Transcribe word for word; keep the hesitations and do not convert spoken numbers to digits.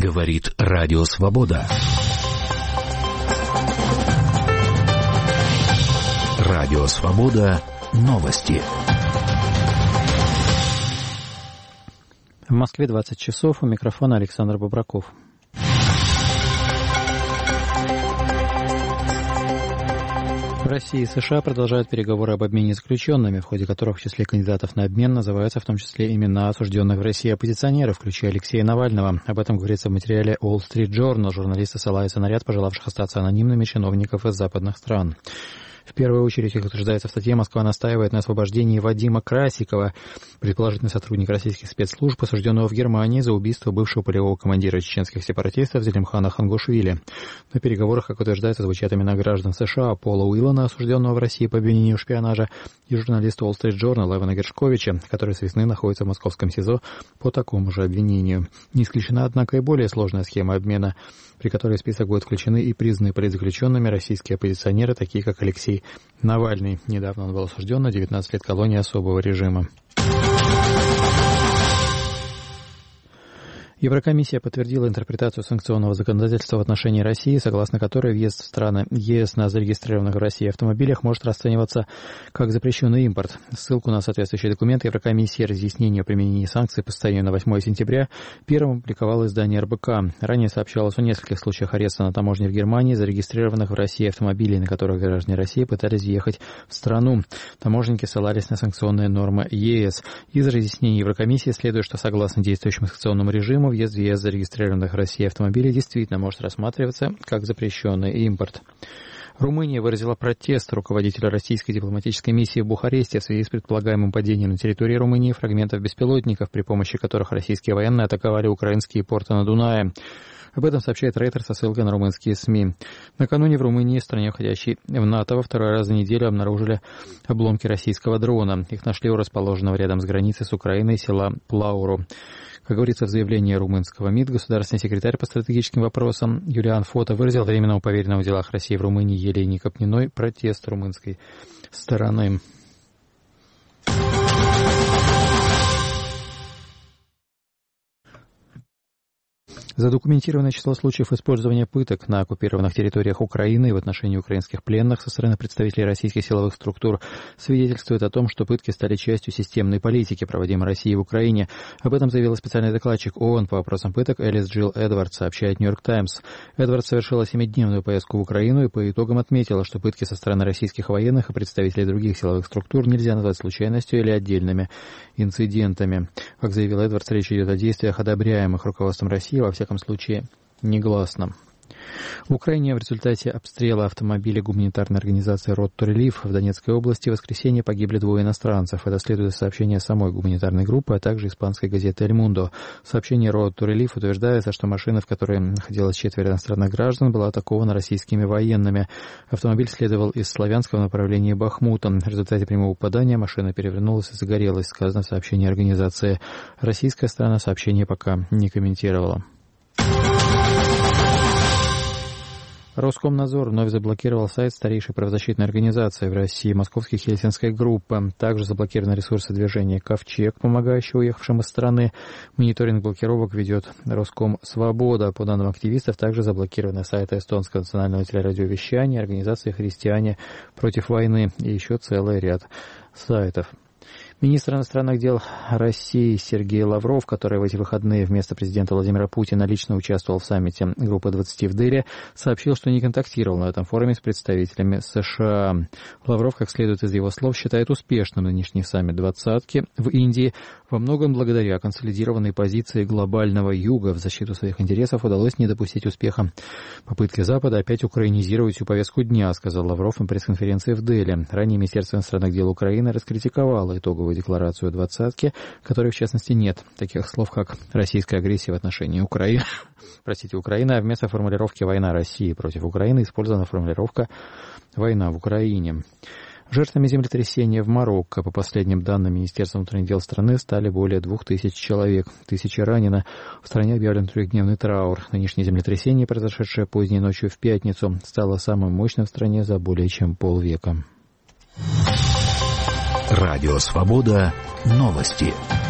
Говорит Радио Свобода. Радио Свобода. Новости. В Москве двадцать часов. У микрофона Александр Бобраков. Россия и США продолжают переговоры об обмене заключенными, в ходе которых в числе кандидатов на обмен называются в том числе имена осужденных в России оппозиционеров, включая Алексея Навального. Об этом говорится в материале Wall Street Journal. Журналисты ссылаются на ряд пожелавших остаться анонимными чиновников из западных стран. В первую очередь, как утверждается в статье, Москва настаивает на освобождении Вадима Красикова, предположительный сотрудник российских спецслужб, осужденного в Германии за убийство бывшего полевого командира чеченских сепаратистов Зелимхана Хангушвили. На переговорах, как утверждается, звучат имена граждан США Пола Уиллана, осужденного в России по обвинению в шпионаже, и журналиста Wall Street Journal Эвана Гершковича, который с весны находится в московском СИЗО по такому же обвинению. Не исключена, однако, и более сложная схема обмена, при которой в список будут включены и признанные политзаключенными российские оппозиционеры, такие как Алексей Навальный. Недавно он был осужден на девятнадцать лет колонии особого режима. Еврокомиссия подтвердила интерпретацию санкционного законодательства в отношении России, согласно которой въезд в страны ЕС на зарегистрированных в России автомобилях может расцениваться как запрещенный импорт. Ссылку на соответствующий документ Еврокомиссии разъяснение о применении санкций по состоянию на восьмое сентября первым опубликовало издание эр бэ ка. Ранее сообщалось о нескольких случаях ареста на таможне в Германии зарегистрированных в России автомобилей, на которых граждане России пытались въехать в страну. Таможенники ссылались на санкционные нормы ЕС. Из разъяснений Еврокомиссии следует, что согласно действующему санкционному режиму, въезд в ЕС зарегистрированных в России автомобилей действительно может рассматриваться как запрещенный импорт. Румыния выразила протест руководителя российской дипломатической миссии в Бухаресте в связи с предполагаемым падением на территории Румынии фрагментов беспилотников, при помощи которых российские военные атаковали украинские порты на Дунае. Об этом сообщает Рейтер со ссылкой на румынские СМИ. Накануне в Румынии, стране, входящей в НАТО, во второй раз за неделю обнаружили обломки российского дрона. Их нашли у расположенного рядом с границей с Украиной села Плауру. Как говорится в заявлении румынского МИД, государственный секретарь по стратегическим вопросам Юлиан Фото выразил временному поверенному в делах России в Румынии Елене Копниной протест румынской стороны. Задокументированное число случаев использования пыток на оккупированных территориях Украины и в отношении украинских пленных со стороны представителей российских силовых структур свидетельствует о том, что пытки стали частью системной политики, проводимой Россией в Украине. Об этом заявила специальный докладчик ООН по вопросам пыток Элис Джилл Эдвардс, сообщает Нью-Йорк Таймс. Эдвардс совершила семидневную поездку в Украину и по итогам отметила, что пытки со стороны российских военных и представителей других силовых структур нельзя назвать случайностью или отдельными инцидентами. Как заявил Эдвардс, речь идет о действиях, одобряемых руководством России, во всяком В случае негласно. В Украине в результате обстрела автомобиля гуманитарной организации Road to Relief в Донецкой области в воскресенье погибли двое иностранцев. Это следует из сообщения самой гуманитарной группы, а также испанской газеты «Эль Мундо». В сообщении Road to Relief утверждается, что машина, в которой находилось четверо иностранных граждан, была атакована российскими военными. Автомобиль следовал из Славянска в направлении Бахмута. В результате прямого попадания машина перевернулась и загорелась, сказано в сообщении организации. Российская сторона сообщение пока не комментировала. Роскомнадзор вновь заблокировал сайт старейшей правозащитной организации в России Московской Хельсинской группы. Также заблокированы ресурсы движения «Ковчег», помогающие уехавшим из страны. Мониторинг блокировок ведет Роскомсвобода. По данным активистов, также заблокированы сайты Эстонского национального телерадиовещания, организации «Христиане против войны» и еще целый ряд сайтов. Министр иностранных дел России Сергей Лавров, который в эти выходные вместо президента Владимира Путина лично участвовал в саммите Группы двадцати в Дели, сообщил, что не контактировал на этом форуме с представителями США. Лавров, как следует из его слов, считает успешным нынешний саммит двадцатки в Индии. Во многом благодаря консолидированной позиции глобального юга в защиту своих интересов удалось не допустить успеха попытки Запада опять украинизировать всю повестку дня, сказал Лавров на пресс-конференции в Дели. Ранее Министерство иностранных дел Украины раскритиковало итоговую декларацию двадцатки, в которой, в частности, нет таких слов, как «российская агрессия в отношении Украины». Простите, Украины, а вместо формулировки «война России против Украины» использована формулировка «война в Украине». Жертвами землетрясения в Марокко, по последним данным Министерства внутренних дел страны, стали более двух тысяч человек. Тысячи ранено. В стране объявлен трехдневный траур. Нынешнее землетрясение, произошедшее поздней ночью в пятницу, стало самым мощным в стране за более чем полвека. Радио Свобода. Новости.